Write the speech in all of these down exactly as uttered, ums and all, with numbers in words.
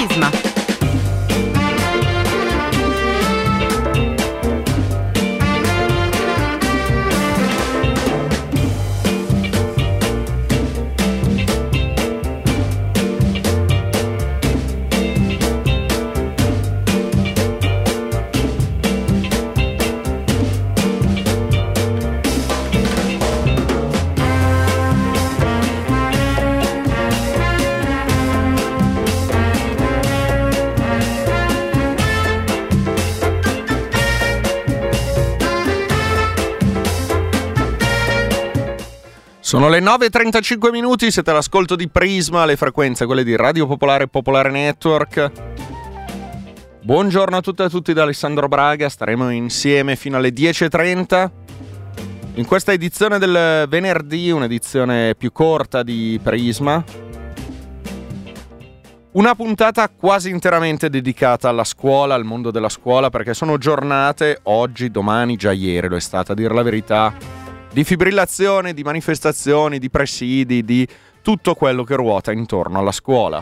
Prisma. Sono le nove e trentacinque minuti, siete all'ascolto di Prisma, le frequenze, quelle di Radio Popolare e Popolare Network. Buongiorno a tutte e a tutti da Alessandro Braga, staremo insieme fino alle dieci e trenta. In questa edizione del venerdì, un'edizione più corta di Prisma, una puntata quasi interamente dedicata alla scuola, al mondo della scuola, perché sono giornate, oggi, domani, già ieri lo è stata, a dir la verità, di fibrillazione, di manifestazioni, di presidi, di tutto quello che ruota intorno alla scuola.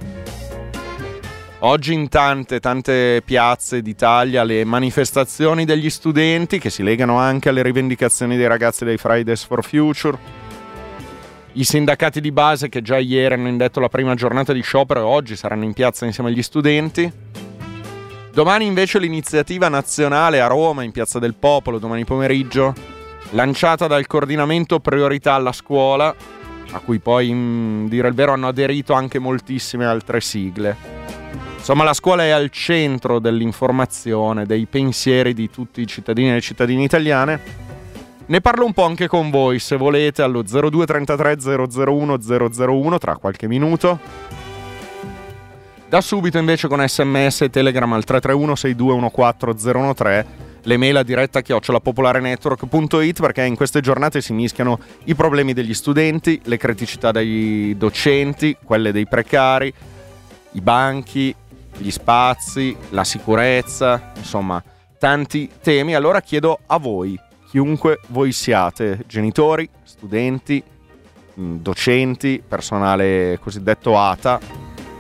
Oggi in tante, tante piazze d'Italia le manifestazioni degli studenti che si legano anche alle rivendicazioni dei ragazzi dei Fridays for Future, i sindacati di base che già ieri hanno indetto la prima giornata di sciopero e oggi saranno in piazza insieme agli studenti. Domani invece l'iniziativa nazionale a Roma, in Piazza del Popolo, domani pomeriggio, lanciata dal coordinamento Priorità alla Scuola, a cui poi, in dire il vero, hanno aderito anche moltissime altre sigle. Insomma, la scuola è al centro dell'informazione, dei pensieri di tutti i cittadini e le cittadine italiane. Ne parlo un po' anche con voi, se volete, allo zero due trentatré zero zero uno zero zero uno tra qualche minuto. Da subito invece con sms e telegram al tre tre uno sei due uno quattro zero uno tre, le mail a diretta chiocciola popolarenetwork punto it, perché in queste giornate si mischiano i problemi degli studenti, le criticità dei docenti, quelle dei precari, i banchi, gli spazi, la sicurezza, insomma tanti temi. Allora chiedo a voi, chiunque voi siate, genitori, studenti, docenti, personale cosiddetto A T A,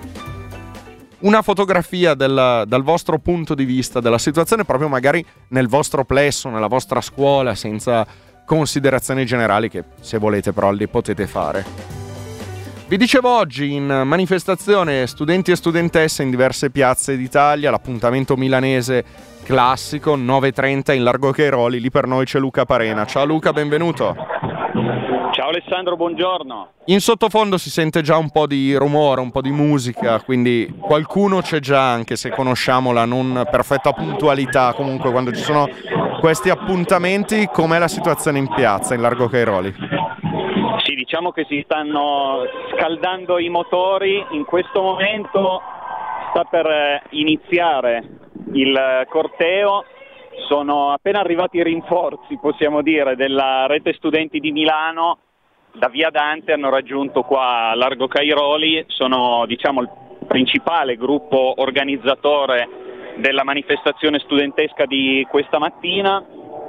una fotografia del, dal vostro punto di vista della situazione, proprio magari nel vostro plesso, nella vostra scuola, senza considerazioni generali che, se volete, però le potete fare. Vi dicevo, oggi in manifestazione studenti e studentesse in diverse piazze d'Italia, l'appuntamento milanese classico, nove e trenta in Largo Cairoli. Lì per noi c'è Luca Parena. Ciao Luca, benvenuto. Ciao Alessandro, buongiorno. In sottofondo si sente già un po' di rumore, un po' di musica, quindi qualcuno c'è già, anche se conosciamo la non perfetta puntualità. Comunque quando ci sono questi appuntamenti, com'è la situazione in piazza, in Largo Cairoli? Sì, diciamo che si stanno scaldando i motori. In questo momento sta per iniziare il corteo. Sono appena arrivati i rinforzi, possiamo dire, della rete studenti di Milano. Da Via Dante hanno raggiunto qua Largo Cairoli, sono, diciamo, il principale gruppo organizzatore della manifestazione studentesca di questa mattina.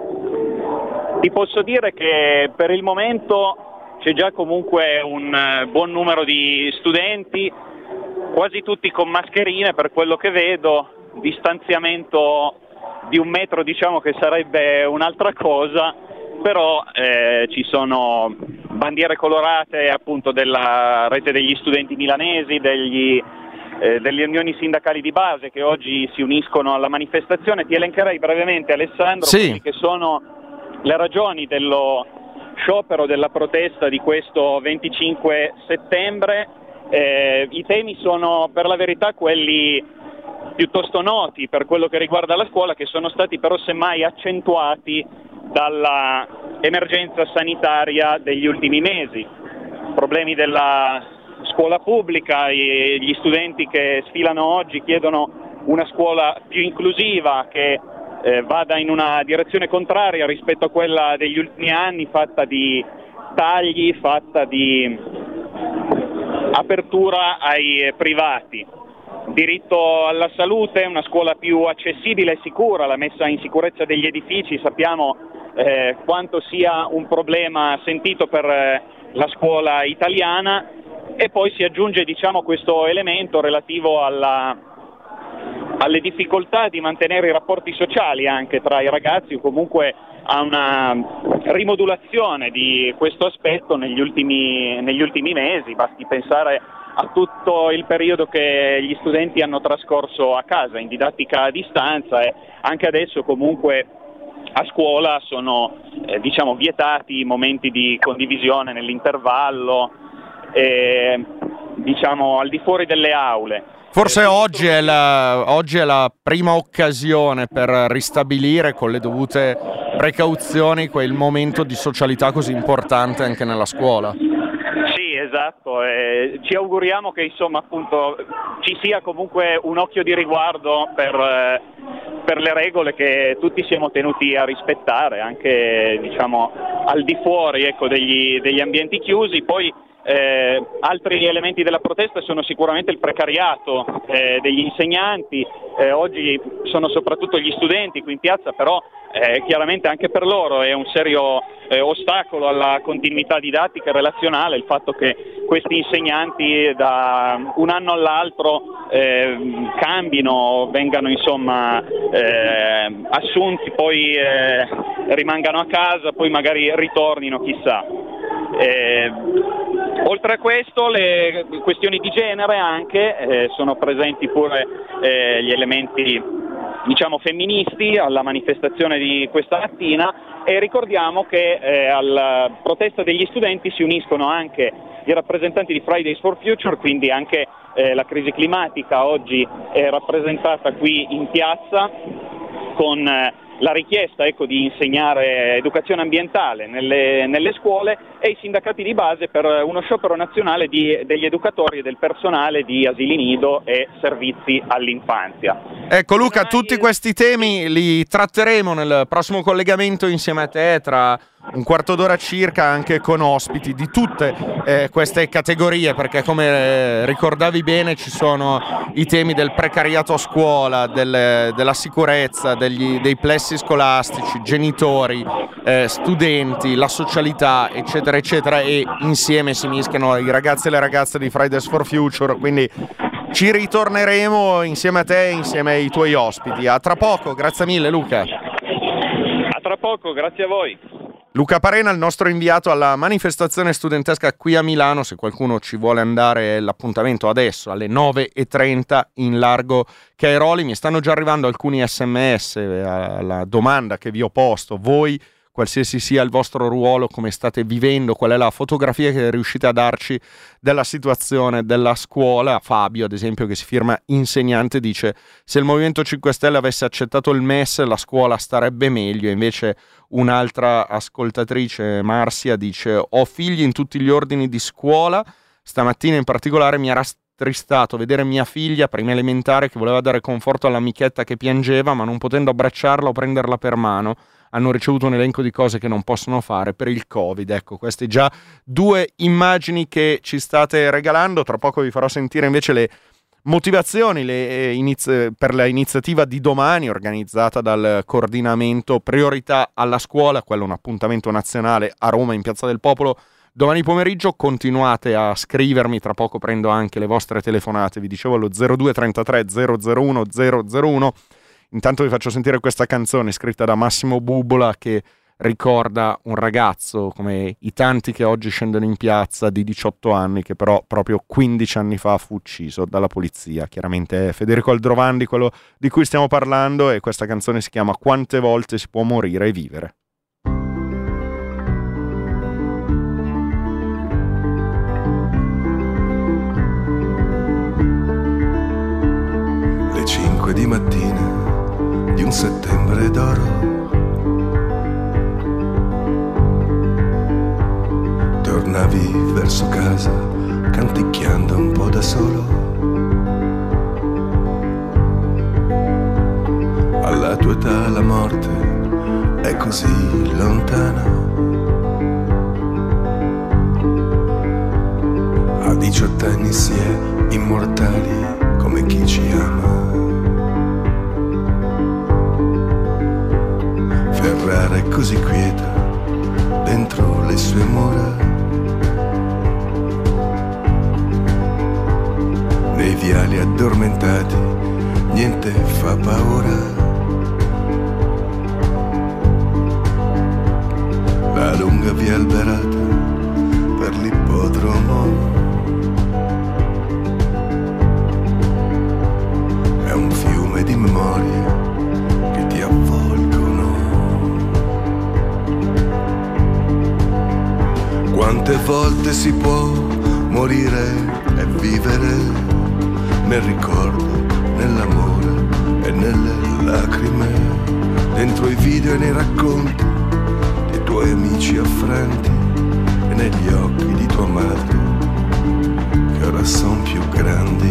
Ti posso dire che per il momento c'è già comunque un buon numero di studenti, quasi tutti con mascherine per quello che vedo, distanziamento di un metro diciamo che sarebbe un'altra cosa, però eh, ci sono bandiere colorate appunto della rete degli studenti milanesi, degli, eh, delle unioni sindacali di base che oggi si uniscono alla manifestazione. Ti elencherei brevemente, Alessandro, sì, quelli che sono le ragioni dello sciopero, della protesta di questo venticinque settembre. Eh, I temi sono per la verità quelli piuttosto noti per quello che riguarda la scuola, che sono stati però semmai accentuati dalla emergenza sanitaria degli ultimi mesi. Problemi della scuola pubblica, e gli studenti che sfilano oggi chiedono una scuola più inclusiva, che eh, vada in una direzione contraria rispetto a quella degli ultimi anni, fatta di tagli, fatta di apertura ai privati. Diritto alla salute, una scuola più accessibile e sicura, la messa in sicurezza degli edifici. Sappiamo eh, quanto sia un problema sentito per eh, la scuola italiana. e poi si aggiunge, diciamo, questo elemento relativo alla, alle difficoltà di mantenere i rapporti sociali anche tra i ragazzi, o comunque a una rimodulazione di questo aspetto negli ultimi, negli ultimi mesi. Basti pensare a tutto il periodo che gli studenti hanno trascorso a casa in didattica a distanza, e anche adesso comunque a scuola sono eh, diciamo vietati i momenti di condivisione nell'intervallo, eh, diciamo al di fuori delle aule. Forse eh, oggi, è la, oggi è la prima occasione per ristabilire con le dovute precauzioni quel momento di socialità così importante anche nella scuola. Sì, esatto, eh, ci auguriamo che insomma appunto ci sia comunque un occhio di riguardo per, eh, per le regole che tutti siamo tenuti a rispettare, anche diciamo al di fuori, ecco, degli, degli ambienti chiusi. Poi eh, altri elementi della protesta sono sicuramente il precariato eh, degli insegnanti. Eh, oggi sono soprattutto gli studenti qui in piazza, però eh, chiaramente anche per loro è un serio eh, ostacolo alla continuità didattica e relazionale il fatto che questi insegnanti da un anno all'altro eh, cambino, vengano insomma eh, assunti, poi eh, rimangano a casa, poi magari ritornino, chissà. Eh, oltre a questo le questioni di genere anche eh, sono presenti pure eh, gli elementi diciamo femministi alla manifestazione di questa mattina, e ricordiamo che eh, alla protesta degli studenti si uniscono anche i rappresentanti di Fridays for Future, quindi anche eh, la crisi climatica oggi è rappresentata qui in piazza con eh, la richiesta, ecco, di insegnare educazione ambientale nelle, nelle scuole, e i sindacati di base per uno sciopero nazionale di, degli educatori e del personale di asili nido e servizi all'infanzia. Ecco Luca, tutti questi temi li tratteremo nel prossimo collegamento insieme a te tra un quarto d'ora circa, anche con ospiti di tutte eh, queste categorie, perché come eh, ricordavi bene ci sono i temi del precariato a scuola, del, della sicurezza, degli, dei plessi scolastici, genitori, eh, studenti, la socialità, eccetera eccetera, e insieme si mischiano i ragazzi e le ragazze di Fridays for Future, quindi ci ritorneremo insieme a te e insieme ai tuoi ospiti. A tra poco, grazie mille Luca. A tra poco, grazie a voi. Luca Parena, il nostro inviato alla manifestazione studentesca qui a Milano. Se qualcuno ci vuole andare, l'appuntamento adesso alle nove e trenta in largo Cairoli. Mi stanno già arrivando alcuni sms alla domanda che vi ho posto. Voi, qualsiasi sia il vostro ruolo, come state vivendo, qual è la fotografia che riuscite a darci della situazione della scuola? Fabio, ad esempio, che si firma insegnante, dice: se il Movimento cinque Stelle avesse accettato il M E S la scuola starebbe meglio. Invece un'altra ascoltatrice, Marsia, dice: ho figli in tutti gli ordini di scuola, stamattina in particolare mi era tristato vedere mia figlia prima elementare che voleva dare conforto all'amichetta che piangeva, ma non potendo abbracciarla o prenderla per mano hanno ricevuto un elenco di cose che non possono fare per il Covid. Ecco, queste già due immagini che ci state regalando. Tra poco vi farò sentire invece le motivazioni le inizi- per l'iniziativa di domani organizzata dal coordinamento Priorità alla Scuola. Quello è un appuntamento nazionale a Roma in Piazza del Popolo domani pomeriggio. Continuate a scrivermi, tra poco prendo anche le vostre telefonate, vi dicevo allo zero due trentatré zero zero uno zero zero uno. Intanto vi faccio sentire questa canzone scritta da Massimo Bubola, che ricorda un ragazzo come i tanti che oggi scendono in piazza, di diciotto anni, che però proprio quindici anni fa fu ucciso dalla polizia. Chiaramente è Federico Aldrovandi quello di cui stiamo parlando, e questa canzone si chiama Quante volte si può morire e vivere. Le cinque di mattina di un settembre d'oro, tornavi verso casa canticchiando un po' da solo. Alla tua età la morte è così lontana. A diciotto anni si è immortali come chi ci ama. Ferrara è così quieta dentro le sue mura. viali addormentati, niente fa paura. La lunga via alberata per l'ippodromo è un fiume di memorie che ti avvolgono. Quante volte si può morire e vivere nel ricordo, nell'amore e nelle lacrime, dentro i video e nei racconti dei tuoi amici affranti e negli occhi di tua madre che ora son più grandi.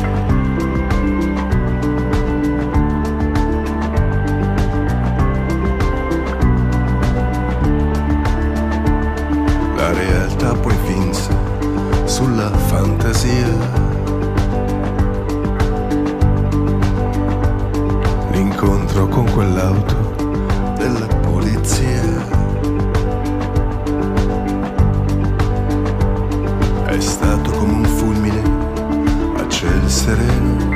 La realtà poi vinse sulla fantasia. L'incontro con quell'auto della polizia è stato come un fulmine a ciel sereno.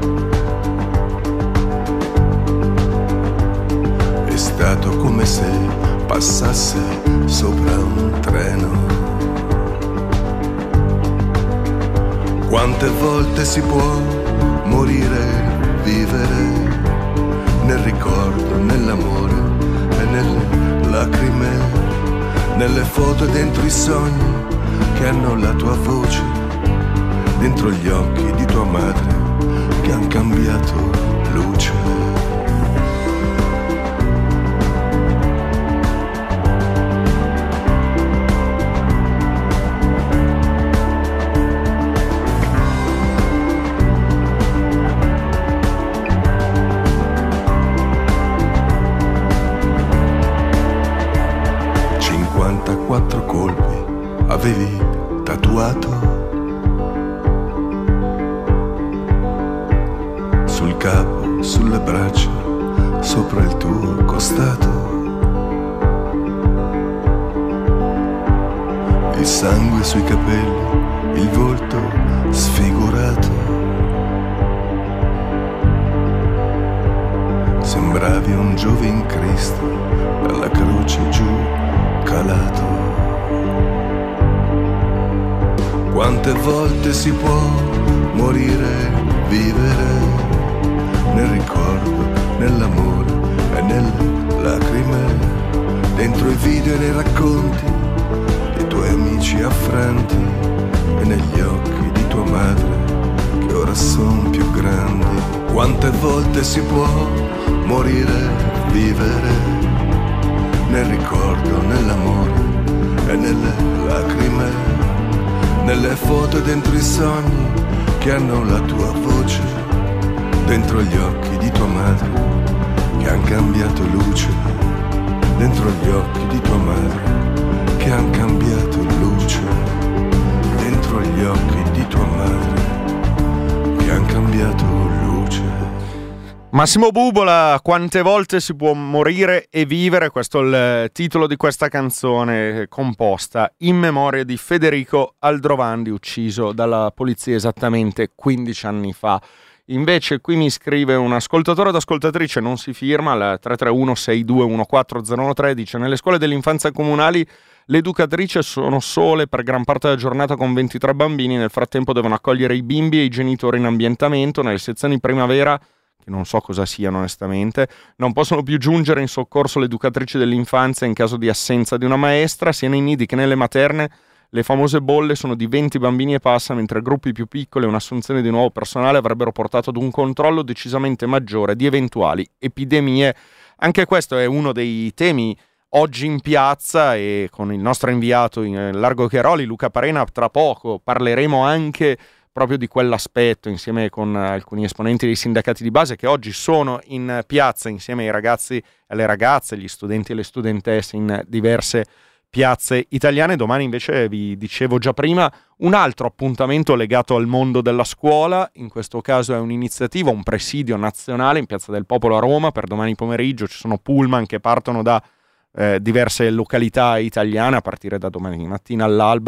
È stato come se passasse sopra un treno. Quante volte si può morire, vivere nel ricordo, nell'amore e nelle lacrime, nelle foto e dentro i sogni che hanno la tua voce, dentro gli occhi di tua madre che han cambiato luce. cinquantaquattro colpi avevi tatuato sul capo, sulle braccia, sopra il tuo costato. Il sangue sui capelli, il volto sfigurato. Sembravi un giovin Cristo dalla croce giù calato. Quante volte si può morire, vivere nel ricordo, nell'amore e nelle lacrime, dentro i video e nei racconti dei tuoi amici affranti e negli occhi di tua madre che ora son più grandi. Quante volte si può morire, vivere nel ricordo, nell'amore e nelle lacrime, nelle foto e dentro i sogni che hanno la tua voce, dentro gli occhi di tua madre che han cambiato luce, dentro gli occhi di tua madre che han cambiato luce, dentro gli occhi di tua madre che han cambiato luce. Massimo Bubola, quante volte si può morire e vivere, questo è il titolo di questa canzone composta in memoria di Federico Aldrovandi, ucciso dalla polizia esattamente quindici anni fa. Invece qui mi scrive un ascoltatore ed ascoltatrice, non si firma, al tre tre uno sei due uno quattro zero uno tre, dice: nelle scuole dell'infanzia comunali le educatrici sono sole per gran parte della giornata con ventitré bambini, nel frattempo devono accogliere i bimbi e i genitori in ambientamento, nelle sezioni primavera, che non so cosa siano onestamente, non possono più giungere in soccorso le educatrici dell'infanzia in caso di assenza di una maestra, sia nei nidi che nelle materne le famose bolle sono di venti bambini e passa, mentre gruppi più piccoli e un'assunzione di nuovo personale avrebbero portato ad un controllo decisamente maggiore di eventuali epidemie. Anche questo è uno dei temi oggi in piazza, e con il nostro inviato in Largo Chiaroli, Luca Parena, tra poco parleremo anche proprio di quell'aspetto insieme con alcuni esponenti dei sindacati di base che oggi sono in piazza insieme ai ragazzi e alle ragazze, gli studenti e le studentesse in diverse piazze italiane. Domani invece, vi dicevo già prima, un altro appuntamento legato al mondo della scuola, in questo caso è un'iniziativa, un presidio nazionale in Piazza del Popolo a Roma per domani pomeriggio. Ci sono pullman che partono da eh, diverse località italiane a partire da domani mattina all'alba,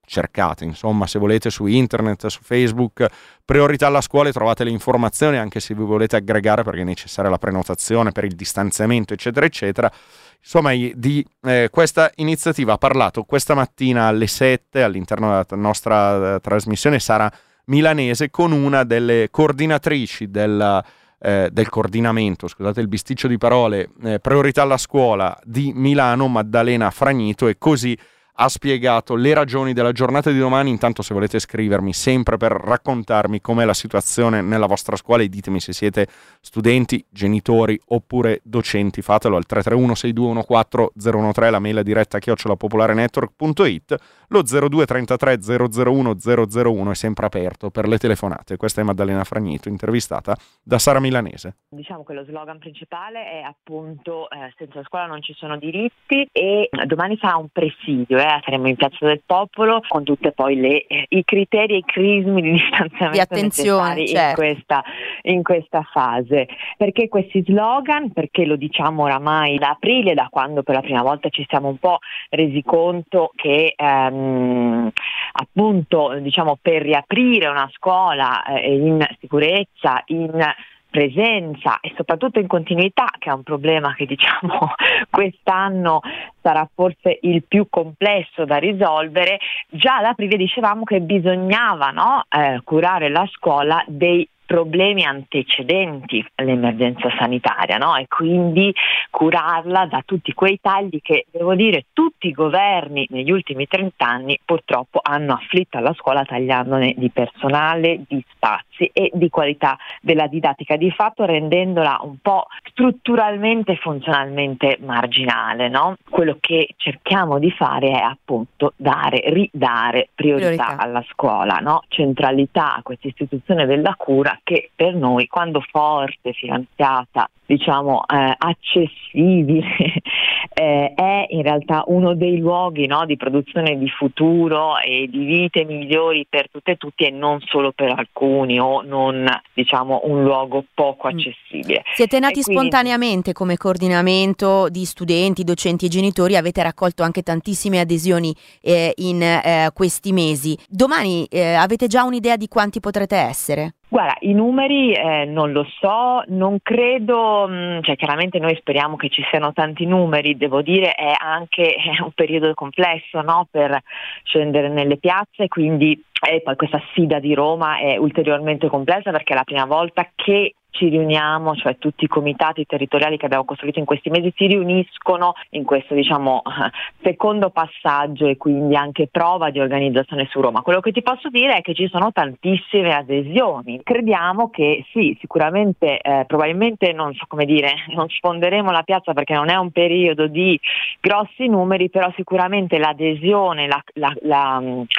cercate, insomma, se volete su internet, su Facebook, priorità alla scuola, e trovate le informazioni, anche se vi volete aggregare perché è necessaria la prenotazione per il distanziamento, eccetera, eccetera. Insomma, di eh, questa iniziativa ha parlato questa mattina alle sette all'interno della nostra eh, trasmissione Sara Milanese con una delle coordinatrici del, eh, del coordinamento, scusate il bisticcio di parole, eh, priorità alla scuola di Milano, Maddalena Fragnito, e così ha spiegato le ragioni della giornata di domani. Intanto, se volete scrivermi sempre per raccontarmi com'è la situazione nella vostra scuola, e ditemi se siete studenti, genitori oppure docenti, fatelo al tre tre uno sei due uno quattro zero uno tre, la mail diretta chiocciola popolarenetwork punto it, lo zero due trentatré zero zero uno zero zero uno è sempre aperto per le telefonate. Questa è Maddalena Fragnito, intervistata da Sara Milanese. Diciamo che lo slogan principale è appunto eh, senza scuola non ci sono diritti, e domani sarà un presidio, eh, saremo in Piazza del Popolo con tutte poi le, eh, i criteri e i crismi di distanziamento di attenzione, necessari certo. in, questa, in questa fase. Perché questi slogan? Perché lo diciamo oramai da aprile, da quando per la prima volta ci siamo un po' resi conto che ehm, appunto diciamo per riaprire una scuola eh, in sicurezza, in presenza e soprattutto in continuità, che è un problema che diciamo quest'anno sarà forse il più complesso da risolvere, già ad aprile dicevamo che bisognava no, eh, curare la scuola dei problemi antecedenti all'emergenza sanitaria, no? E quindi curarla da tutti quei tagli che, devo dire, tutti i governi negli ultimi trent'anni purtroppo hanno afflitto alla scuola, tagliandone di personale, di spazi e di qualità della didattica, di fatto rendendola un po' strutturalmente e funzionalmente marginale, no? Quello che cerchiamo di fare è appunto dare, ridare priorità, priorità. alla scuola, no? Centralità a questa istituzione della cura, che per noi, quando forte, finanziata, diciamo eh, accessibile, eh, è in realtà uno dei luoghi no, di produzione di futuro e di vite migliori per tutte e tutti, e non solo per alcuni, o non diciamo un luogo poco accessibile. Siete nati quindi... spontaneamente come coordinamento di studenti, docenti e genitori, avete raccolto anche tantissime adesioni eh, in eh, questi mesi. Domani eh, avete già un'idea di quanti potrete essere? Guarda, i numeri eh, non lo so, non credo, mh, cioè chiaramente noi speriamo che ci siano tanti numeri, devo dire è anche è un periodo complesso no, per scendere nelle piazze, quindi e poi questa sfida di Roma è ulteriormente complessa perché è la prima volta che ci riuniamo, cioè tutti i comitati territoriali che abbiamo costruito in questi mesi si riuniscono in questo diciamo secondo passaggio e quindi anche prova di organizzazione su Roma. Quello che ti posso dire è che ci sono tantissime adesioni. Crediamo che sì, sicuramente eh, probabilmente non so come dire, non sfonderemo la piazza perché non è un periodo di grossi numeri, però sicuramente l'adesione, la, la, la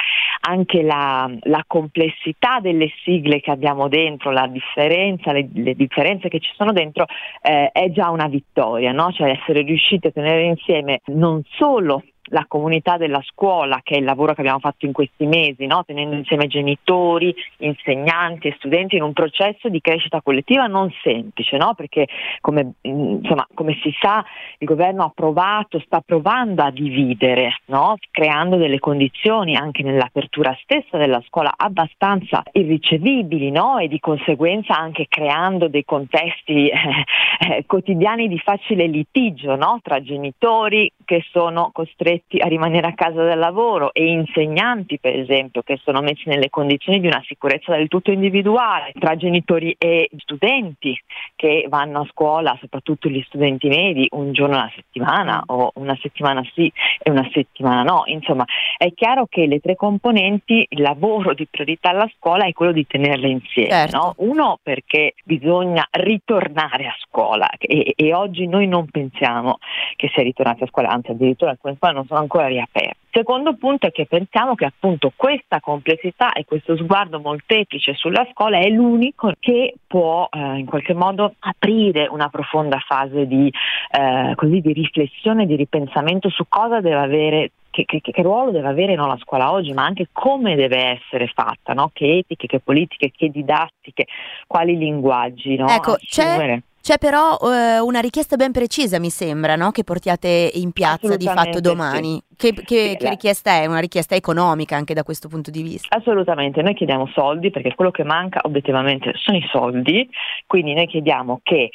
anche la, la complessità delle sigle che abbiamo dentro, la differenza, le, le differenze che ci sono dentro eh, è già una vittoria, no? Cioè essere riusciti a tenere insieme non solo la comunità della scuola, che è il lavoro che abbiamo fatto in questi mesi, no? Tenendo insieme genitori, insegnanti e studenti in un processo di crescita collettiva non semplice, no? Perché come, insomma, come si sa il governo ha provato, sta provando a dividere, no? Creando delle condizioni anche nell'apertura stessa della scuola abbastanza irricevibili, no? E di conseguenza anche creando dei contesti eh, eh, quotidiani di facile litigio, no? Tra genitori che sono costretti a rimanere a casa dal lavoro e insegnanti, per esempio, che sono messi nelle condizioni di una sicurezza del tutto individuale, tra genitori e studenti che vanno a scuola, soprattutto gli studenti medi, un giorno alla settimana o una settimana sì e una settimana no. Insomma, è chiaro che le tre componenti, il lavoro di priorità alla scuola è quello di tenerle insieme, certo. No? Uno, perché bisogna ritornare a scuola e, e oggi noi non pensiamo che sia ritornati a scuola, anzi addirittura alcune scuole non sono ancora riaperte. Secondo punto è che pensiamo che appunto questa complessità e questo sguardo molteplice sulla scuola è l'unico che può eh, in qualche modo aprire una profonda fase di, eh, così, di riflessione, di ripensamento su cosa deve avere, Che, che, che ruolo deve avere no, la scuola oggi, ma anche come deve essere fatta, no? Che etiche, che politiche, che didattiche, quali linguaggi, no? Ecco, c'è, c'è però uh, una richiesta ben precisa, mi sembra, no? Che portiate in piazza di fatto domani. Che, che, Sì, che richiesta è? Una richiesta economica anche da questo punto di vista? Assolutamente, noi chiediamo soldi perché quello che manca obiettivamente sono i soldi, quindi noi chiediamo che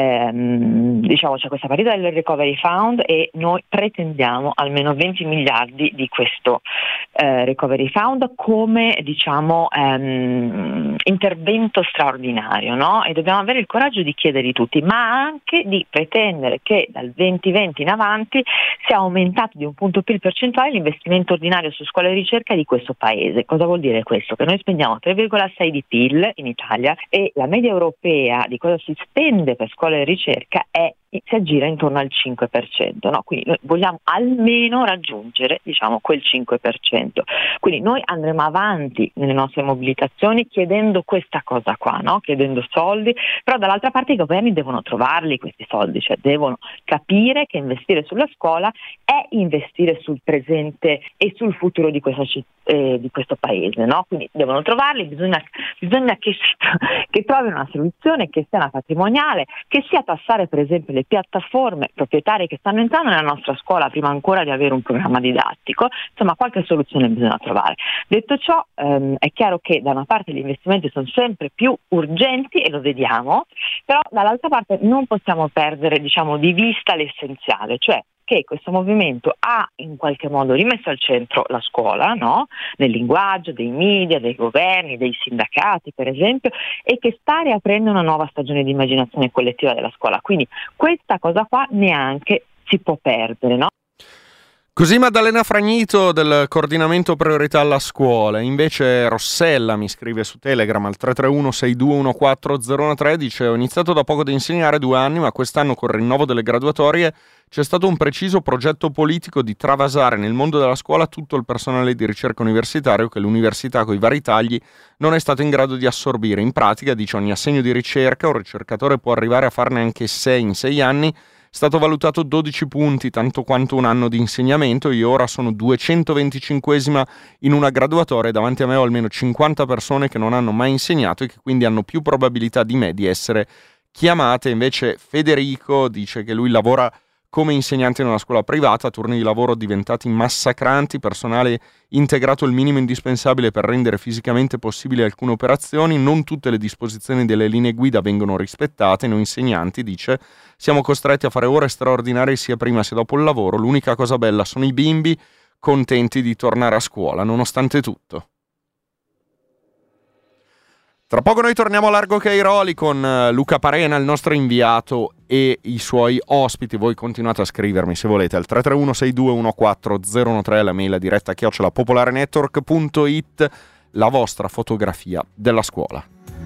ehm, diciamo c'è questa partita del Recovery Fund e noi pretendiamo almeno venti miliardi di questo eh, Recovery Fund come diciamo ehm, intervento straordinario, no? E dobbiamo avere il coraggio di chiederli tutti, ma anche di pretendere che dal duemilaventi in avanti sia aumentato di un punto percentuale l'investimento ordinario su scuola e ricerca di questo paese. Cosa vuol dire questo? Che noi spendiamo tre virgola sei di P I L in Italia e la media europea di cosa si spende per scuola e ricerca è si aggira intorno al cinque per cento, no? Quindi noi vogliamo almeno raggiungere diciamo quel cinque per cento. Quindi noi andremo avanti nelle nostre mobilitazioni chiedendo questa cosa qua, no? Chiedendo soldi, però dall'altra parte i governi devono trovarli questi soldi, cioè devono capire che investire sulla scuola è investire sul presente e sul futuro di questa eh, di questo paese, no? Quindi devono trovarli, bisogna, bisogna che, che trovino una soluzione, che sia una patrimoniale, che sia tassare per esempio le piattaforme proprietarie che stanno entrando nella nostra scuola prima ancora di avere un programma didattico. Insomma, qualche soluzione bisogna trovare. Detto ciò, ehm, è chiaro che da una parte gli investimenti sono sempre più urgenti e lo vediamo, però dall'altra parte non possiamo perdere diciamo di vista l'essenziale, cioè che questo movimento ha in qualche modo rimesso al centro la scuola, no? Nel linguaggio dei media, dei governi, dei sindacati per esempio, e che sta riaprendo una nuova stagione di immaginazione collettiva della scuola. Quindi questa cosa qua neanche si può perdere, no? Così Maddalena Fragnito del coordinamento priorità alla scuola. Invece Rossella mi scrive su Telegram al tre tre uno sei due uno quattro zero uno tre, dice: ho iniziato da poco ad insegnare due anni, ma quest'anno col rinnovo delle graduatorie c'è stato un preciso progetto politico di travasare nel mondo della scuola tutto il personale di ricerca universitario che l'università coi vari tagli non è stato in grado di assorbire. In pratica, dice, ogni assegno di ricerca un ricercatore può arrivare a farne anche sei in sei anni. È stato valutato dodici punti, tanto quanto un anno di insegnamento. Io ora sono duecentoventicinquesima in una graduatoria, davanti a me ho almeno cinquanta persone che non hanno mai insegnato e che quindi hanno più probabilità di me di essere chiamate. Invece Federico dice che lui lavora come insegnante in una scuola privata, turni di lavoro diventati massacranti, personale integrato il minimo indispensabile per rendere fisicamente possibili alcune operazioni, non tutte le disposizioni delle linee guida vengono rispettate, noi insegnanti, dice, siamo costretti a fare ore straordinarie sia prima sia dopo il lavoro, l'unica cosa bella sono i bimbi contenti di tornare a scuola, nonostante tutto. Tra poco noi torniamo a Largo Cairoli con Luca Parena, il nostro inviato, e i suoi ospiti. Voi continuate a scrivermi se volete al tre tre uno sei due uno quattro zero uno tre, la mail diretta chiocciola popolarenetwork punto it, la vostra fotografia della scuola.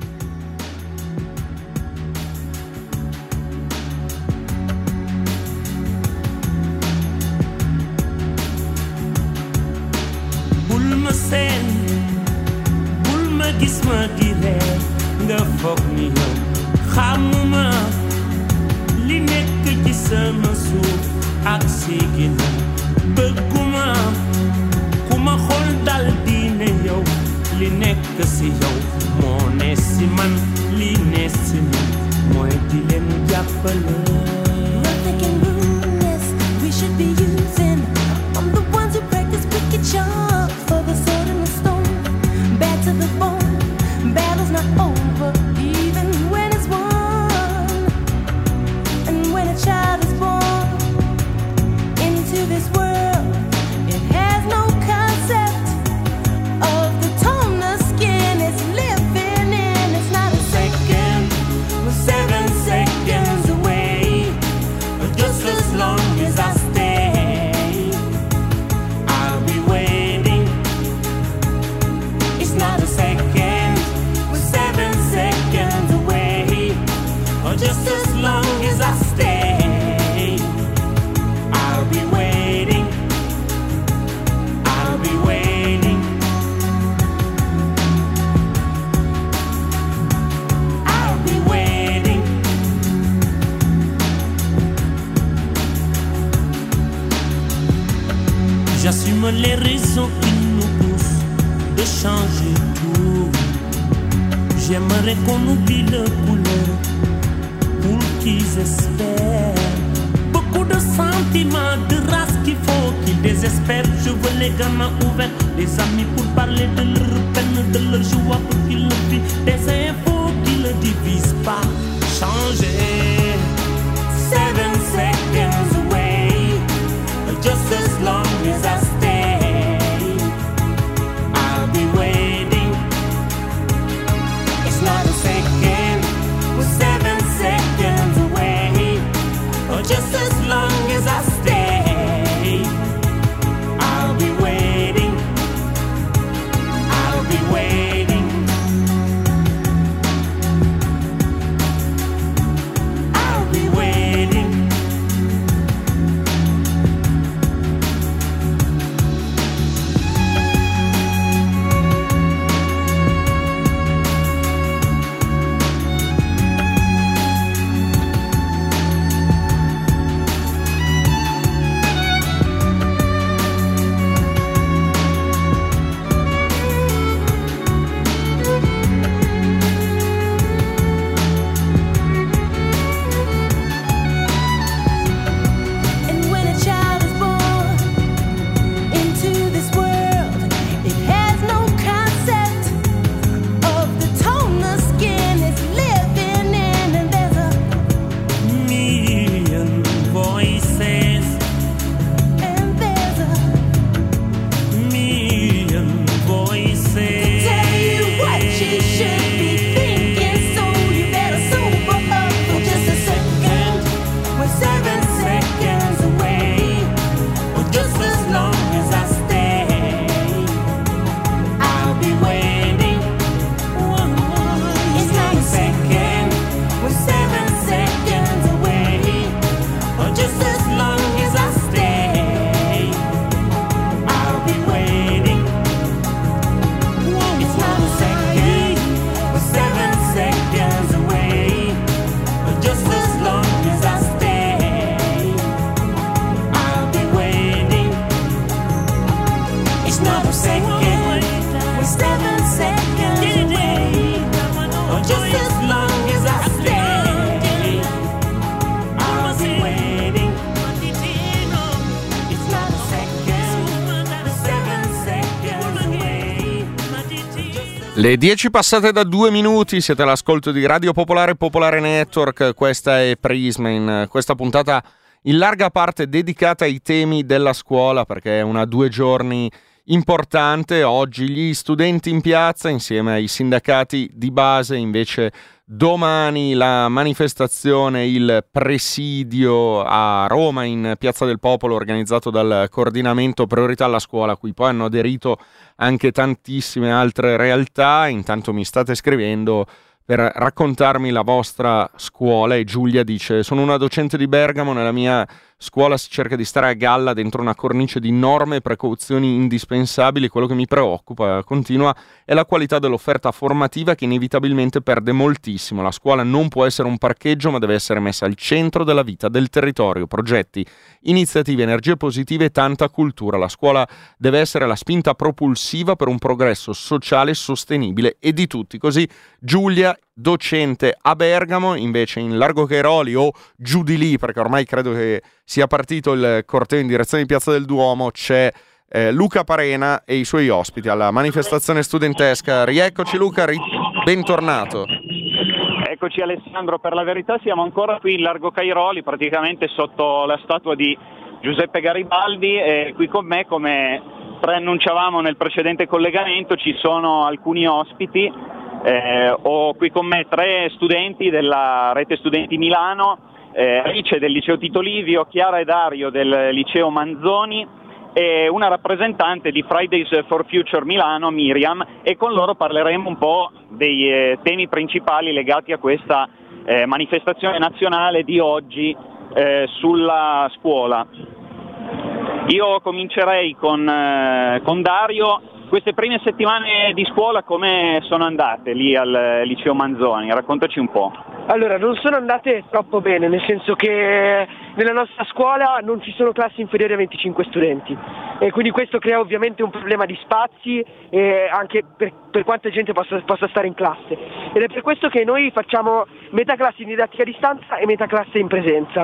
Bulma sen ma gis ma di ree nga foog ni yow xamuma li nekk ci sama suuf ak si ginnaaw bëgguma ku ma xool dal di ne yow li nekk si yow moo ne si man li ne si man mooy di leen jàppale. Nothing rudeness we should be using. I'm the ones who practice wicked charms for the sword and the stone. Bad to the bone. Battle's not over, even when it's won. And when a child is born into this world, it has no concept of the tone the skin is living in. It's not a second, we're seven seconds away. Just as long as I stay, I'll be waiting. It's not a second, just as long as I stay, I'll be waiting, I'll be waiting, I'll be waiting. J'assume les raisons qui nous poussent de changer tout. J'aimerais qu'on oublie le couleur pour qu'ils espèrent. beaucoup de sentiments, de race qu'il faut qu'ils désespèrent. Je veux les gamins ouverts, des amis pour parler de leur peine, de leur joie pour qu'ils le vivent, des infos qui ne divisent pas. Changer, seven seconds away, just as long as I stay, I'll be waiting. It's not a second, we're seven seconds away, or just as long as I stay, I'll be waiting, I'll be waiting, I'll be waiting. And when a child is born into this world, it has no concept of the tone the skin is living in, and there's a Million voices, and there's a million voices. tell you what you should be thinking, so you better sober up for just a second. We're seven seconds away, Or just as long as I stay, I'll be waiting. it's not a second. We're seven seconds away, or just as long as I stay, I'll be waiting. It's not a second. We're seven seconds away, or just as long as I stay, I'll be waiting. It's not a second. We're seven seconds away. Or just as long as I stay, I'll be waiting. It's not a second, seven seconds away. Le dieci passate da due minuti, siete all'ascolto di Radio Popolare Popolare Network, questa è Prisma, in questa puntata in larga parte dedicata ai temi della scuola, perché è una due giorni importante. Oggi gli studenti in piazza insieme ai sindacati di base, invece domani la manifestazione, il presidio a Roma in Piazza del Popolo organizzato dal coordinamento Priorità alla Scuola, a cui poi hanno aderito anche tantissime altre realtà. Intanto mi state scrivendo per raccontarmi la vostra scuola e Giulia dice: sono una docente di Bergamo, nella mia scuola si cerca di stare a galla dentro una cornice di norme e precauzioni indispensabili. Quello che mi preoccupa, continua, è la qualità dell'offerta formativa che inevitabilmente perde moltissimo. La scuola non può essere un parcheggio, ma deve essere messa al centro della vita del territorio. Progetti, iniziative, energie positive e tanta cultura. La scuola deve essere la spinta propulsiva per un progresso sociale sostenibile e di tutti. Così Giulia, docente a Bergamo. Invece in Largo Cairoli o giù di lì, perché ormai credo che sia partito il corteo in direzione di Piazza del Duomo, c'è eh, Luca Parena e i suoi ospiti alla manifestazione studentesca. Rieccoci Luca, ri- bentornato. Eccoci Alessandro, per la verità siamo ancora qui in Largo Cairoli, praticamente sotto la statua di Giuseppe Garibaldi, e qui con me, come preannunciavamo nel precedente collegamento, ci sono alcuni ospiti. Eh, ho qui con me tre studenti della Rete Studenti Milano, eh, Alice del Liceo Tito Livio, Chiara e Dario del Liceo Manzoni e una rappresentante di Fridays for Future Milano, Miriam, e con loro parleremo un po' dei eh, temi principali legati a questa eh, manifestazione nazionale di oggi eh, sulla scuola. Io comincerei con, eh, con Dario. Queste prime settimane di scuola come sono andate lì al Liceo Manzoni? Raccontaci un po'. Allora, non sono andate troppo bene, nel senso che nella nostra scuola non ci sono classi inferiori a venticinque studenti e quindi questo crea ovviamente un problema di spazi e anche per, per quanta gente possa, possa stare in classe, ed è per questo che noi facciamo metà classe in didattica a distanza e metà classe in presenza.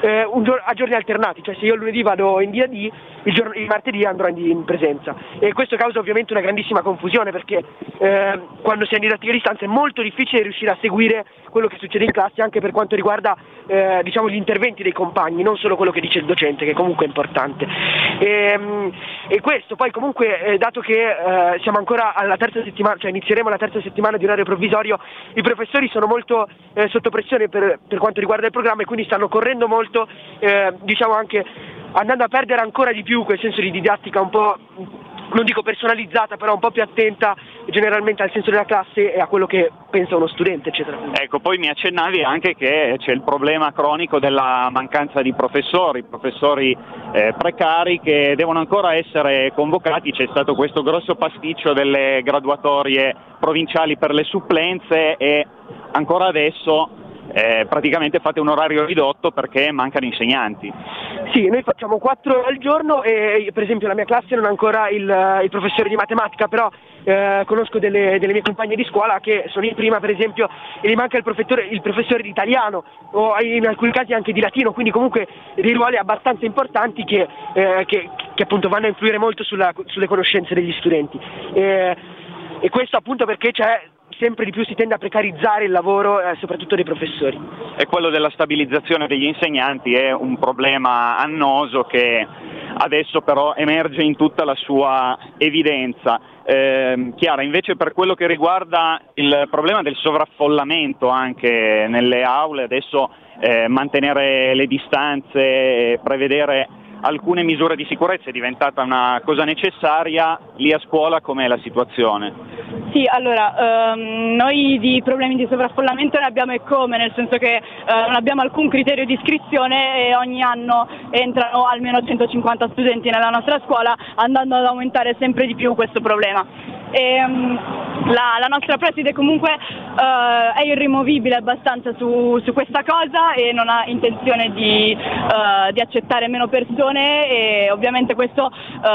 eh, un gior- a giorni alternati, cioè se io il lunedì vado in D A D, il, giorno- il martedì andrò in, in presenza, e questo causa ovviamente una grandissima confusione, perché eh, quando si è in didattica a distanza è molto difficile riuscire a seguire quello che succede in classe, anche per quanto riguarda eh, diciamo gli interventi dei compagni, non solo quello che dice il docente, che comunque è importante. E, e questo poi comunque, eh, dato che eh, siamo ancora alla terza settimana, cioè inizieremo la terza settimana di orario provvisorio, i professori sono molto eh, sotto pressione per, per quanto riguarda il programma, e quindi stanno correndo molto, eh, diciamo anche andando a perdere ancora di più quel senso di didattica un po', non dico personalizzata, però un po' più attenta generalmente al senso della classe e a quello che pensa uno studente, eccetera. Ecco, poi mi accennavi anche che c'è il problema cronico della mancanza di professori, professori eh, precari che devono ancora essere convocati. C'è stato questo grosso pasticcio delle graduatorie provinciali per le supplenze e ancora adesso Eh, praticamente fate un orario ridotto perché mancano insegnanti. Sì, noi facciamo quattro ore al giorno e per esempio la mia classe non ha ancora il, il professore di matematica, però eh, conosco delle, delle mie compagne di scuola che sono in prima per esempio e gli manca il professore, il professore di italiano o in alcuni casi anche di latino, quindi comunque dei ruoli abbastanza importanti che, eh, che, che appunto vanno a influire molto sulla, sulle conoscenze degli studenti. E, e questo appunto perché c'è sempre di più si tende a precarizzare il lavoro, eh, soprattutto dei professori. E quello della stabilizzazione degli insegnanti è un problema annoso che adesso però emerge in tutta la sua evidenza. Eh, Chiara, invece per quello che riguarda il problema del sovraffollamento anche nelle aule, adesso eh, mantenere le distanze, prevedere alcune misure di sicurezza è diventata una cosa necessaria. Lì a scuola com'è la situazione? Sì, allora, ehm, noi di problemi di sovraffollamento ne abbiamo e come, nel senso che eh, non abbiamo alcun criterio di iscrizione e ogni anno entrano almeno centocinquanta studenti nella nostra scuola, andando ad aumentare sempre di più questo problema. E, um, la, la nostra preside comunque uh, è irrimovibile abbastanza su, su questa cosa e non ha intenzione di, uh, di accettare meno persone, e ovviamente questo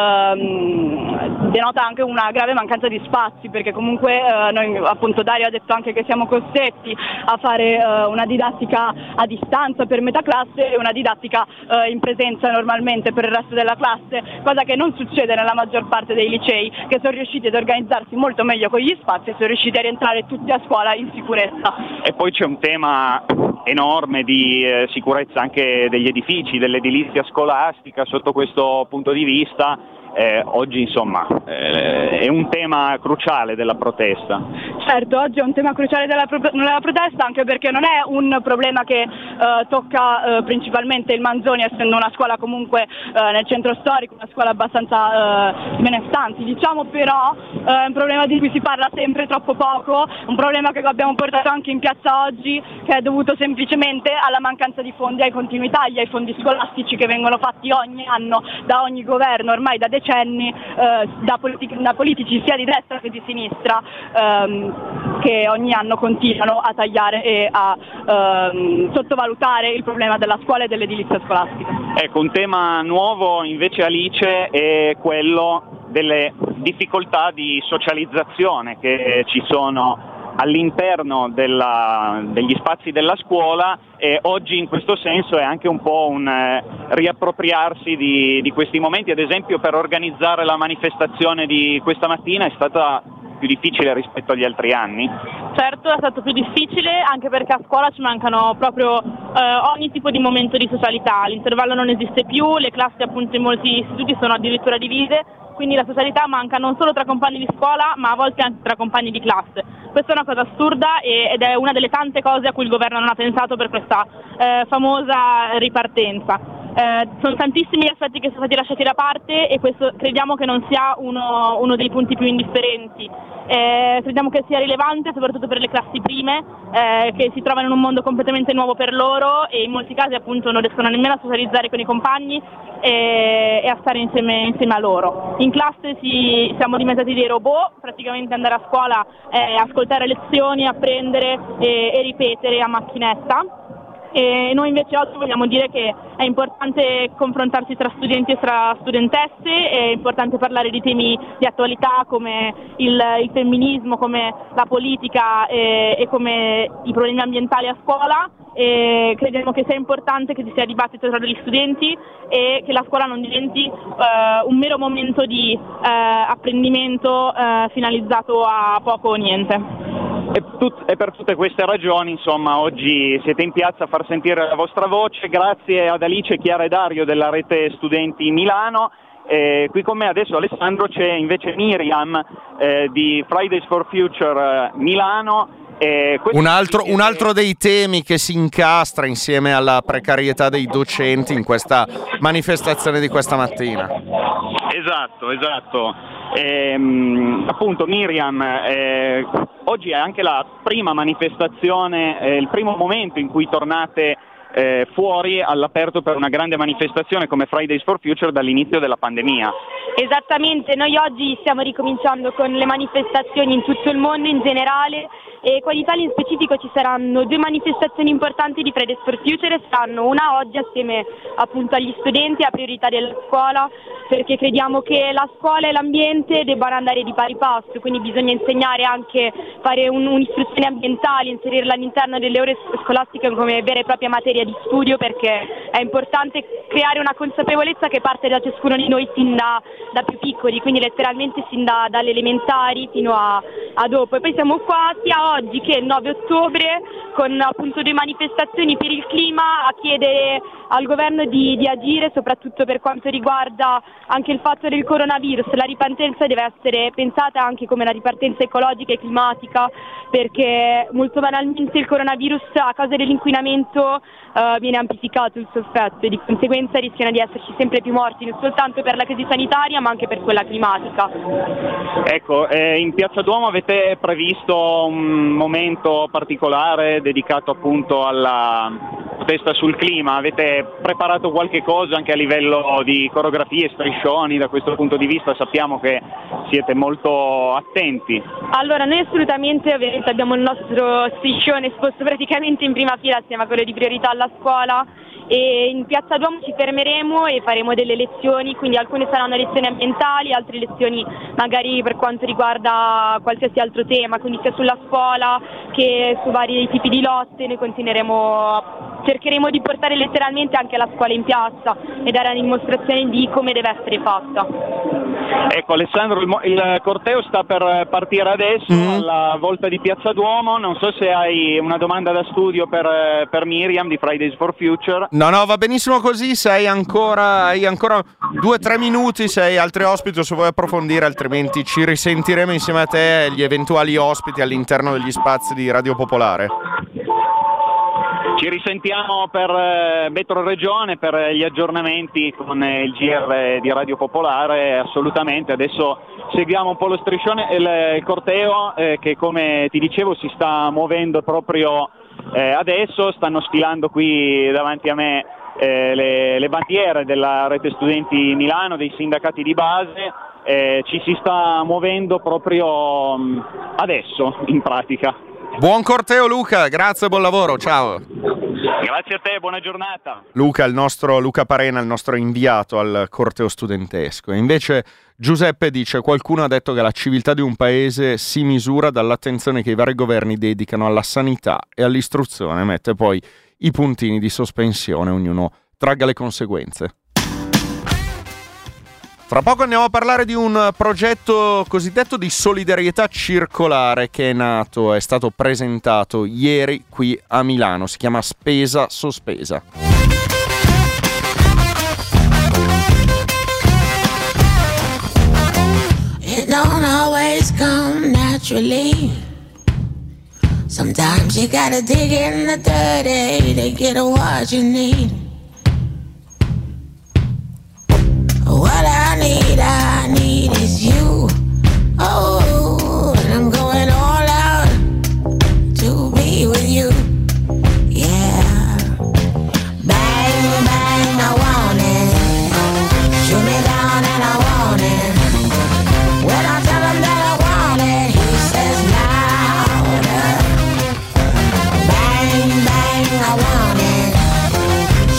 uh, denota anche una grave mancanza di spazi, perché comunque uh, noi, appunto Dario ha detto anche che siamo costretti a fare uh, una didattica a distanza per metà classe e una didattica uh, in presenza normalmente per il resto della classe, cosa che non succede nella maggior parte dei licei, che sono riusciti ad organizzare molto meglio con gli spazi e sono riusciti a rientrare tutti a scuola in sicurezza. E poi c'è un tema enorme di eh, sicurezza anche degli edifici, dell'edilizia scolastica sotto questo punto di vista. Eh, oggi insomma eh, è un tema cruciale della protesta. Certo, oggi è un tema cruciale della, pro- della protesta, anche perché non è un problema che eh, tocca eh, principalmente il Manzoni, essendo una scuola comunque eh, nel centro storico, una scuola abbastanza eh, benestanti, diciamo, però eh, è un problema di cui si parla sempre troppo poco, un problema che abbiamo portato anche in piazza oggi, che è dovuto semplicemente alla mancanza di fondi, ai continui tagli ai fondi scolastici che vengono fatti ogni anno da ogni governo ormai da decenni, eh, da, politi- da politici sia di destra che di sinistra, ehm, che ogni anno continuano a tagliare e a ehm, sottovalutare il problema della scuola e dell'edilizia scolastica. Ecco, un tema nuovo invece, Alice, è quello delle difficoltà di socializzazione che ci sono all'interno della, degli spazi della scuola, e oggi in questo senso è anche un po' un eh, riappropriarsi di, di questi momenti. Ad esempio, per organizzare la manifestazione di questa mattina è stata più difficile rispetto agli altri anni? Certo, è stato più difficile, anche perché a scuola ci mancano proprio eh, ogni tipo di momento di socialità. L'intervallo non esiste più, le classi appunto in molti istituti sono addirittura divise, quindi la socialità manca non solo tra compagni di scuola, ma a volte anche tra compagni di classe. Questa è una cosa assurda e, ed è una delle tante cose a cui il governo non ha pensato per questa eh, famosa ripartenza. Eh, sono tantissimi gli aspetti che sono stati lasciati da parte e questo crediamo che non sia uno, uno dei punti più indifferenti. Eh, crediamo che sia rilevante soprattutto per le classi prime, eh, che si trovano in un mondo completamente nuovo per loro e in molti casi appunto non riescono nemmeno a socializzare con i compagni e, e a stare insieme, insieme a loro. In classe si, siamo diventati dei robot, praticamente andare a scuola, eh, ascoltare lezioni, apprendere e, e ripetere a macchinetta. E noi invece oggi vogliamo dire che è importante confrontarsi tra studenti e tra studentesse, è importante parlare di temi di attualità come il, il femminismo, come la politica e, e come i problemi ambientali a scuola, e crediamo che sia importante che ci sia dibattito tra gli studenti e che la scuola non diventi eh, un mero momento di eh, apprendimento eh, finalizzato a poco o niente. E, tut- e per tutte queste ragioni, insomma, oggi siete in piazza a far sentire la vostra voce. Grazie ad Alice, Chiara e Dario della Rete Studenti Milano. Eh, qui con me adesso Alessandro c'è invece Miriam eh, di Fridays for Future Milano. Eh, un, altro, un altro dei temi che si incastra insieme alla precarietà dei docenti in questa manifestazione di questa mattina. Esatto, esatto. Ehm, appunto Miriam, eh, oggi è anche la prima manifestazione, eh, il primo momento in cui tornate eh, fuori all'aperto per una grande manifestazione come Fridays for Future dall'inizio della pandemia. Esattamente, noi oggi stiamo ricominciando con le manifestazioni in tutto il mondo in generale e qua in Italia in specifico ci saranno due manifestazioni importanti di Fridays for Future e saranno una oggi assieme appunto agli studenti a priorità della scuola, perché crediamo che la scuola e l'ambiente debbano andare di pari passo, quindi bisogna insegnare anche, fare un, un'istruzione ambientale, inserirla all'interno delle ore scolastiche come vera e propria materia di studio, perché è importante creare una consapevolezza che parte da ciascuno di noi sin da, da più piccoli, quindi letteralmente sin da, dalle elementari fino a, a dopo. E poi siamo qua sia oggi che il nove ottobre con appunto due manifestazioni per il clima a chiedere al governo di, di agire soprattutto per quanto riguarda anche il fatto del coronavirus. La ripartenza deve essere pensata anche come una ripartenza ecologica e climatica, perché molto banalmente il coronavirus a causa dell'inquinamento uh, viene amplificato il suo effetto e di conseguenza rischiano di esserci sempre più morti, non soltanto per la crisi sanitaria ma anche per quella climatica. Ecco, eh, in Piazza Duomo avete previsto un momento particolare dedicato appunto alla protesta sul clima? Avete preparato qualche cosa anche a livello di coreografie, striscioni? Da questo punto di vista sappiamo che siete molto attenti. Allora, noi assolutamente ovviamente abbiamo il nostro striscione esposto praticamente in prima fila assieme a quello di priorità alla scuola, e in Piazza Duomo ci fermeremo e faremo delle lezioni, quindi alcune saranno lezioni ambientali, altre lezioni magari per quanto riguarda qualsiasi altro tema, quindi sia sulla scuola che su vari tipi di lotte. Noi continueremo, cercheremo di portare letteralmente anche la scuola in piazza e dare una dimostrazione di come deve essere fatta. Ecco Alessandro, il, il corteo sta per partire adesso mm. alla volta di Piazza Duomo. Non so se hai una domanda da studio per, per Miriam di Fridays for Future. No, no, va benissimo così, se hai ancora, hai ancora due o tre minuti, se hai altri ospiti o se vuoi approfondire, altrimenti ci risentiremo insieme a te e gli eventuali ospiti all'interno degli spazi di Radio Popolare. Ci risentiamo per eh, Metro Regione, per gli aggiornamenti con eh, il G R di Radio Popolare, assolutamente. Adesso seguiamo un po' lo striscione, il, il corteo eh, che come ti dicevo si sta muovendo proprio eh, adesso, stanno sfilando qui davanti a me eh, le, le bandiere della Rete Studenti Milano, dei sindacati di base, eh, ci si sta muovendo proprio mh, adesso in pratica. Buon corteo Luca, grazie e buon lavoro, ciao. Grazie a te, buona giornata. Luca, il nostro Luca Parena, il nostro inviato al corteo studentesco. E invece Giuseppe dice: qualcuno ha detto che la civiltà di un paese si misura dall'attenzione che i vari governi dedicano alla sanità e all'istruzione. Mette poi i puntini di sospensione, ognuno tragga le conseguenze. Fra poco andiamo a parlare di un progetto cosiddetto di solidarietà circolare che è nato, è stato presentato ieri qui a Milano, si chiama Spesa Sospesa. It don't always come naturally. Sometimes you gotta dig in the dirty to get what you need. What I need, I need is you. Oh, and I'm going all out to be with you. Yeah. Bang, bang, I want it. Shoot me down and I want it. When I tell him that I want it, he says louder. Bang, bang, I want it.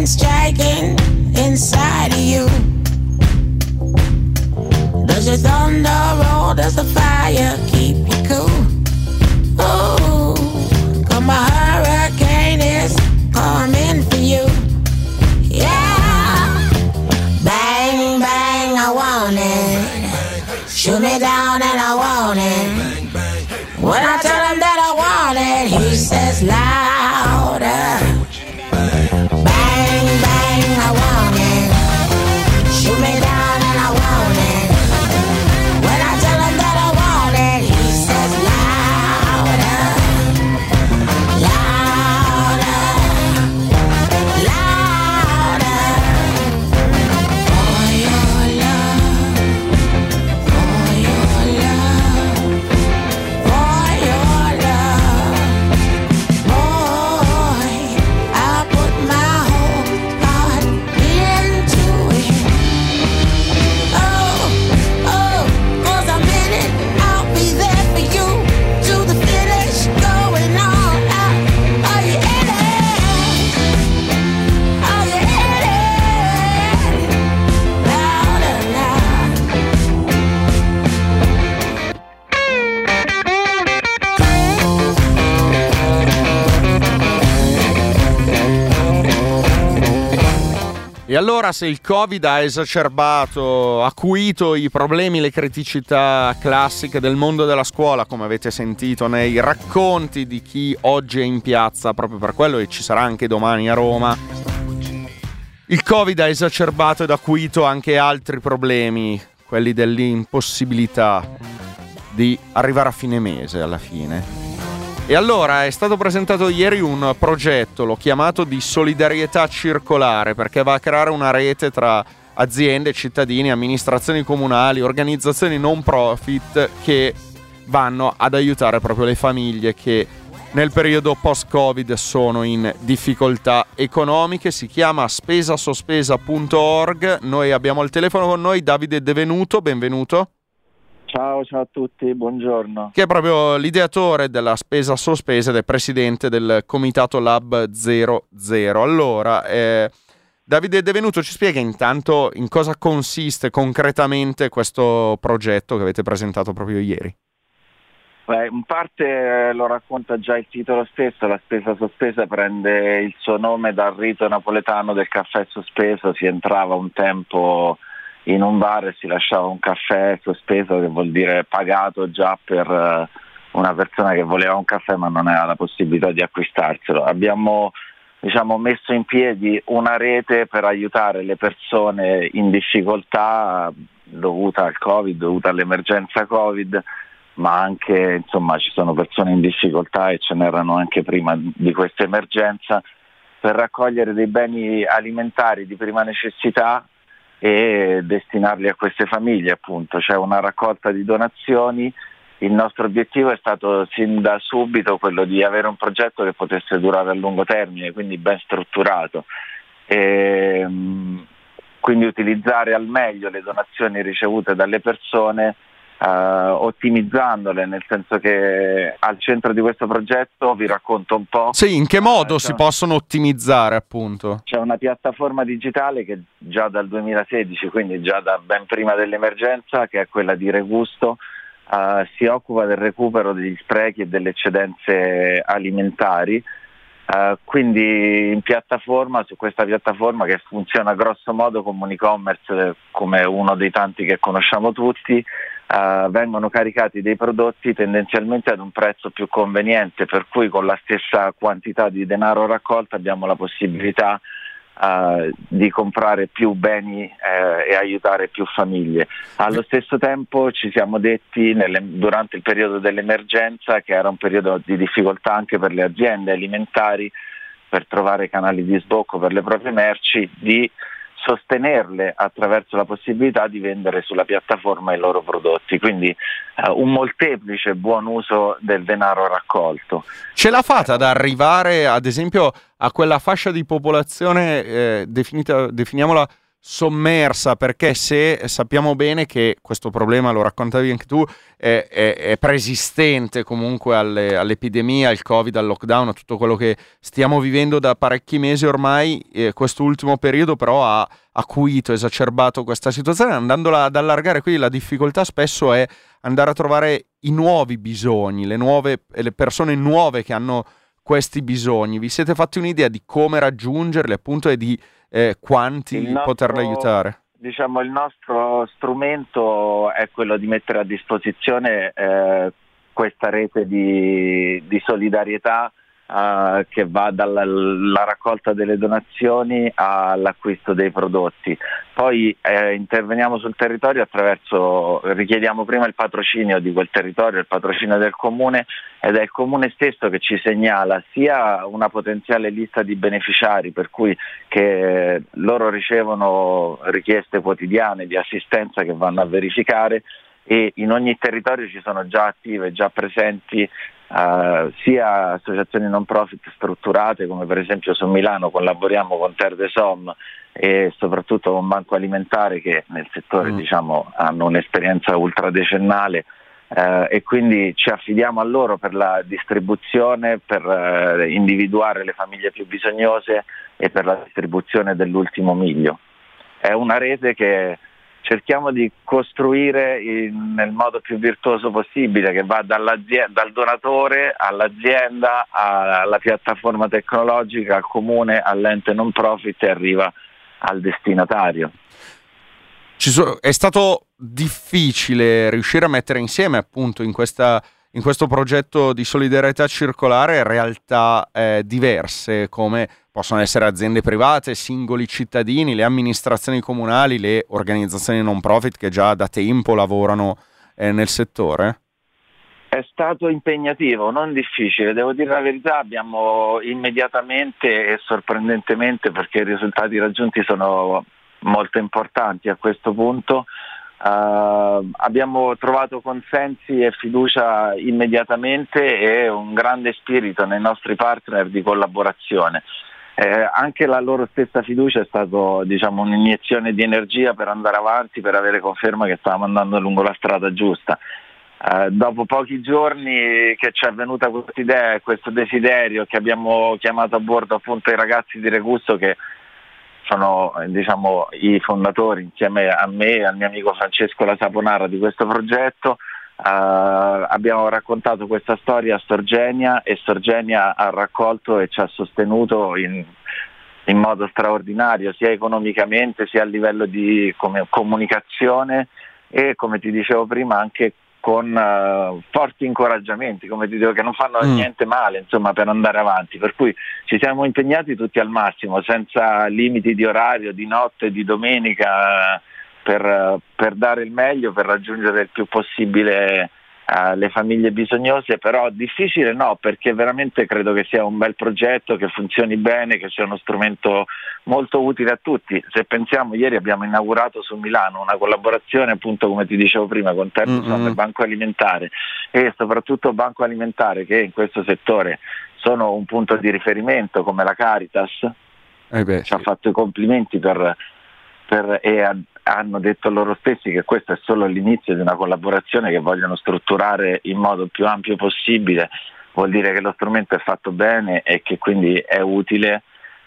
lightning striking inside of you? Does the thunder roll? Does the fire keep you cool? Ooh, come a hurricane is coming for you. Yeah, bang bang, I want it. Shoot me down and I want it. When I tell him that I want it, he says louder. Bang bang, I want it. Shoot me down and I want it. When I tell him that I want it, he says louder, louder, louder. For your love, for your love, for your love. Boy, I put my whole heart into it. Oh, oh, 'cause I'm in it, I'll be there for you to the finish, going all out. Are you in it? Are you in it? Louder, louder. E allora, se il Covid ha esacerbato, acuito i problemi, le criticità classiche del mondo della scuola, come avete sentito nei racconti di chi oggi è in piazza proprio per quello e ci sarà anche domani a Roma, il Covid ha esacerbato ed acuito anche altri problemi, quelli dell'impossibilità di arrivare a fine mese alla fine. E allora è stato presentato ieri un progetto, l'ho chiamato di solidarietà circolare, perché va a creare una rete tra aziende, cittadini, amministrazioni comunali, organizzazioni non profit che vanno ad aiutare proprio le famiglie che nel periodo post-Covid sono in difficoltà economiche. Si chiama spesasospesa punto org. Noi abbiamo al telefono con noi Davide De Venuto, benvenuto. Ciao, ciao a tutti, buongiorno. Che è proprio l'ideatore della spesa sospesa ed è presidente del comitato Lab zero zero. Allora, eh, Davide De Venuto ci spiega intanto in cosa consiste concretamente questo progetto che avete presentato proprio ieri. Beh, in parte lo racconta già il titolo stesso, la spesa sospesa prende il suo nome dal rito napoletano del caffè sospeso. Si entrava un tempo in un bar e si lasciava un caffè sospeso, che vuol dire pagato già per una persona che voleva un caffè ma non aveva la possibilità di acquistarselo. Abbiamo diciamo, messo in piedi una rete per aiutare le persone in difficoltà dovuta al Covid, dovuta all'emergenza Covid, ma anche insomma ci sono persone in difficoltà e ce n'erano anche prima di questa emergenza, per raccogliere dei beni alimentari di prima necessità e destinarli a queste famiglie. Appunto c'è una raccolta di donazioni. Il nostro obiettivo è stato sin da subito quello di avere un progetto che potesse durare a lungo termine, quindi ben strutturato, e quindi utilizzare al meglio le donazioni ricevute dalle persone, Uh, ottimizzandole, nel senso che al centro di questo progetto vi racconto un po'. Sì, in che modo uh, si possono ottimizzare, appunto? C'è una piattaforma digitale che già dal duemilasedici, quindi già da ben prima dell'emergenza, che è quella di Regusto, uh, si occupa del recupero degli sprechi e delle eccedenze alimentari. Uh, quindi in piattaforma, su questa piattaforma che funziona grosso modo come un e-commerce, come uno dei tanti che conosciamo tutti, uh, vengono caricati dei prodotti tendenzialmente ad un prezzo più conveniente, per cui con la stessa quantità di denaro raccolto abbiamo la possibilità Uh, di comprare più beni eh, e aiutare più famiglie. Allo stesso tempo ci siamo detti nelle, durante il periodo dell'emergenza, che era un periodo di difficoltà anche per le aziende alimentari per trovare canali di sbocco per le proprie merci, di sostenerle attraverso la possibilità di vendere sulla piattaforma i loro prodotti, quindi uh, un molteplice buon uso del denaro raccolto. Ce l'ha fatta ad arrivare ad esempio a quella fascia di popolazione eh, definita, definiamola sommersa, perché se sappiamo bene che questo problema, lo raccontavi anche tu, è, è, è preesistente comunque alle, all'epidemia, al Covid, al lockdown, a tutto quello che stiamo vivendo da parecchi mesi ormai, eh, quest'ultimo periodo però ha acuito, esacerbato questa situazione, andandola ad allargare. Quindi la difficoltà spesso è andare a trovare i nuovi bisogni, le nuove, le persone nuove che hanno questi bisogni. Vi siete fatti un'idea di come raggiungerli, appunto, e di eh, quanti Il nostro, poterli aiutare? Diciamo, il nostro strumento è quello di mettere a disposizione eh, questa rete di, di solidarietà eh, che va dalla la raccolta delle donazioni all'acquisto dei prodotti. Poi eh, interveniamo sul territorio attraverso, richiediamo prima il patrocinio di quel territorio, il patrocinio del comune, ed è il comune stesso che ci segnala sia una potenziale lista di beneficiari, per cui che loro ricevono richieste quotidiane di assistenza che vanno a verificare, e in ogni territorio ci sono già attive, già presenti Uh, sia associazioni non profit strutturate, come per esempio su Milano collaboriamo con Terre des Hommes e soprattutto con Banco Alimentare, che nel settore mm. diciamo hanno un'esperienza ultradecennale, uh, e quindi ci affidiamo a loro per la distribuzione, per uh, individuare le famiglie più bisognose e per la distribuzione dell'ultimo miglio. È una rete che cerchiamo di costruire in, nel modo più virtuoso possibile, che va dal donatore all'azienda, alla piattaforma tecnologica, al comune, all'ente non profit e arriva al destinatario. Ci so, è stato difficile riuscire a mettere insieme, appunto, in questa in questo progetto di solidarietà circolare realtà eh, diverse, come possono essere aziende private, singoli cittadini, le amministrazioni comunali, le organizzazioni non profit che già da tempo lavorano eh, nel settore? È stato impegnativo, non difficile, devo dire la verità. Abbiamo immediatamente e sorprendentemente, perché i risultati raggiunti sono molto importanti a questo punto, Uh, abbiamo trovato consensi e fiducia immediatamente e un grande spirito nei nostri partner di collaborazione. Eh, anche la loro stessa fiducia è stato, diciamo, un'iniezione di energia per andare avanti, per avere conferma che stavamo andando lungo la strada giusta. Uh, dopo pochi giorni che ci è venuta questa idea e questo desiderio, che abbiamo chiamato a bordo appunto i ragazzi di Regusto, che sono, diciamo, i fondatori insieme a me e al mio amico Francesco La Saponara di questo progetto. Uh, abbiamo raccontato questa storia a Sorgenia e Sorgenia ha raccolto e ci ha sostenuto in, in modo straordinario, sia economicamente sia a livello di come, comunicazione e, come ti dicevo prima, anche con uh, forti incoraggiamenti, come ti dicevo, che non fanno mm. niente male, insomma, per andare avanti. Per cui ci siamo impegnati tutti al massimo, senza limiti di orario, di notte, di domenica, per, per dare il meglio, per raggiungere il più possibile uh, le famiglie bisognose. Però difficile no, perché veramente credo che sia un bel progetto, che funzioni bene, che sia uno strumento molto utile a tutti. Se pensiamo, ieri abbiamo inaugurato su Milano una collaborazione, appunto, come ti dicevo prima, con Terre des Hommes e Banco Alimentare, e soprattutto Banco Alimentare, che in questo settore sono un punto di riferimento, come la Caritas, eh beh, ci ha fatto i complimenti per, per, e ha, hanno detto loro stessi che questo è solo l'inizio di una collaborazione che vogliono strutturare in modo più ampio possibile. Vuol dire che lo strumento è fatto bene e che quindi è utile.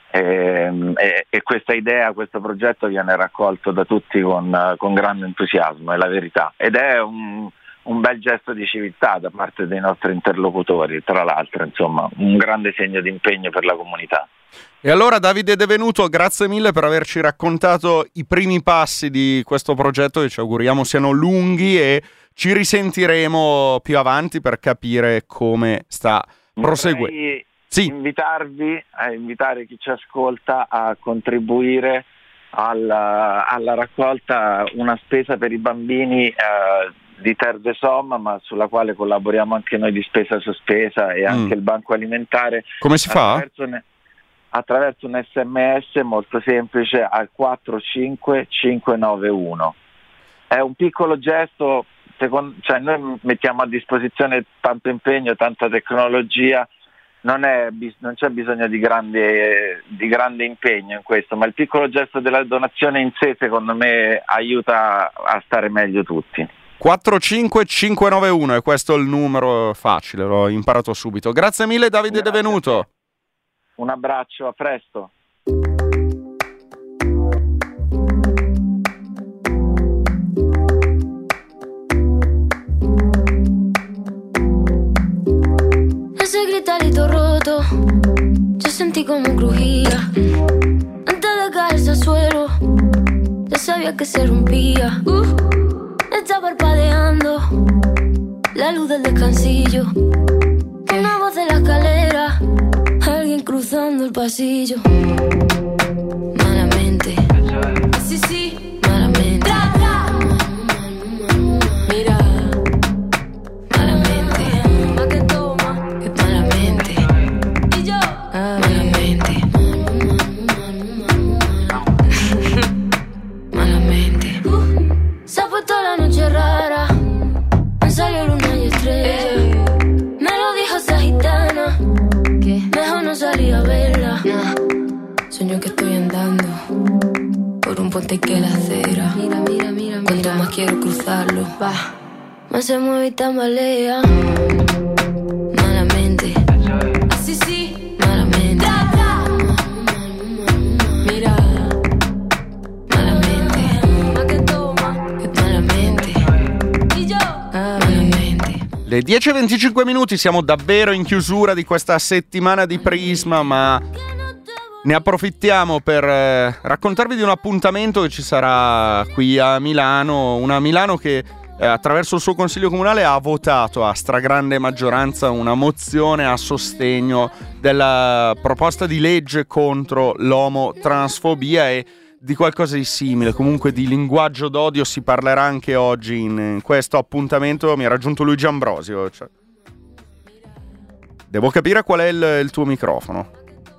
E, e, e questa idea, questo progetto viene raccolto da tutti con, con grande entusiasmo, è la verità, ed è un, un bel gesto di civiltà da parte dei nostri interlocutori, tra l'altro, insomma, un grande segno di impegno per la comunità. E allora, Davide De Venuto, grazie mille per averci raccontato i primi passi di questo progetto, che ci auguriamo siano lunghi, e ci risentiremo più avanti per capire come sta proseguendo. Sì. Invitarvi, a invitare chi ci ascolta a contribuire alla, alla raccolta, una spesa per i bambini eh, di Terre des Hommes, ma sulla quale collaboriamo anche noi di Spesa Sospesa e anche mm. il Banco Alimentare. Come si fa? Attraverso un, attraverso un sms molto semplice al quattro cinque cinque nove uno. È un piccolo gesto, secondo, cioè noi mettiamo a disposizione tanto impegno, tanta tecnologia, non, è, non c'è bisogno di grande, di grande impegno in questo, ma il piccolo gesto della donazione in sé secondo me aiuta a stare meglio tutti. quattro cinque cinque nove uno, e questo è il numero facile, l'ho imparato subito. Grazie mille Davide De Venuto. Un abbraccio, a presto. Ese gritarito roto, yo sentí como crujía. Antes de caerse al suelo, ya sabía que se rompía. Uh, está parpadeando la luz del descansillo. Una voz de la escalera, alguien cruzando el pasillo. Malamente, sí, sí, malamente. Mira, malamente, pa' que toma, que malamente. Y yo, malamente, malamente. Uh, se ha puesto la noche rara, me salió luna y estrella. Me lo dijo esa gitana, que mejor no salir a verla. Nah. Sueño que estoy andando por un puente que la acera. Mira, mira, mira, cuanto más quiero cruzarlo, va, más se mueve y tambalea. Malamente, así sí, malamente. Mira, malamente, más que toma, que malamente. Y yo, malamente. Le dieci e venticinque minuti, siamo davvero in chiusura di questa settimana di Prisma, ma ne approfittiamo per eh, raccontarvi di un appuntamento che ci sarà qui a Milano, una Milano che eh, attraverso il suo consiglio comunale ha votato a stragrande maggioranza una mozione a sostegno della proposta di legge contro l'omotransfobia, e di qualcosa di simile, comunque di linguaggio d'odio, si parlerà anche oggi in, in questo appuntamento. Mi ha raggiunto Luigi Ambrosio, cioè. Devo capire qual è il, il tuo microfono.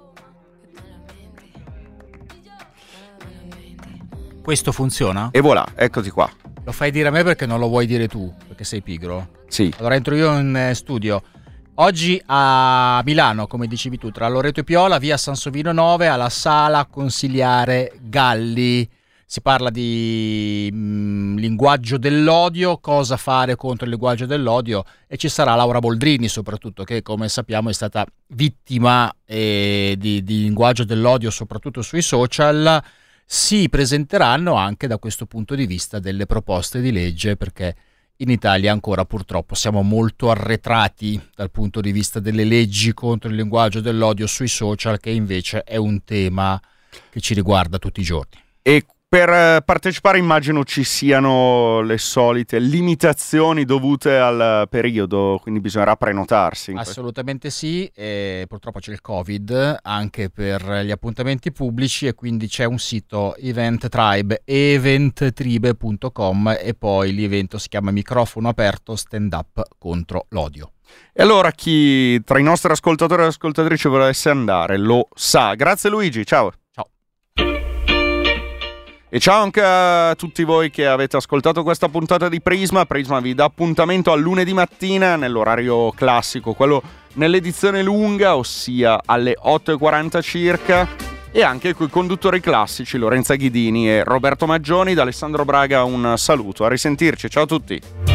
Questo funziona? E voilà, eccoti qua. Lo fai dire a me perché non lo vuoi dire tu, perché sei pigro? Sì. Allora entro io in studio. Oggi a Milano, come dicevi tu, tra Loreto e Piola, via Sansovino nove, alla sala consiliare Galli. Si parla di mh, linguaggio dell'odio, cosa fare contro il linguaggio dell'odio, e ci sarà Laura Boldrini soprattutto, che come sappiamo è stata vittima eh, di, di linguaggio dell'odio soprattutto sui social. Si presenteranno anche da questo punto di vista delle proposte di legge, perché in Italia ancora purtroppo siamo molto arretrati dal punto di vista delle leggi contro il linguaggio dell'odio sui social, che invece è un tema che ci riguarda tutti i giorni. E per partecipare immagino ci siano le solite limitazioni dovute al periodo, quindi bisognerà prenotarsi. Assolutamente sì, e purtroppo c'è il Covid anche per gli appuntamenti pubblici, e quindi c'è un sito Event Tribe, eventtribe punto com, e poi l'evento si chiama Microfono aperto stand up contro l'odio. E allora chi tra i nostri ascoltatori e ascoltatrici volesse andare lo sa. Grazie Luigi, ciao. E ciao anche a tutti voi che avete ascoltato questa puntata di Prisma. Prisma vi dà appuntamento al lunedì mattina nell'orario classico, quello nell'edizione lunga, ossia alle otto e quaranta circa, e anche con i conduttori classici Lorenza Ghidini e Roberto Maggioni. Da Alessandro Braga un saluto, a risentirci, ciao a tutti.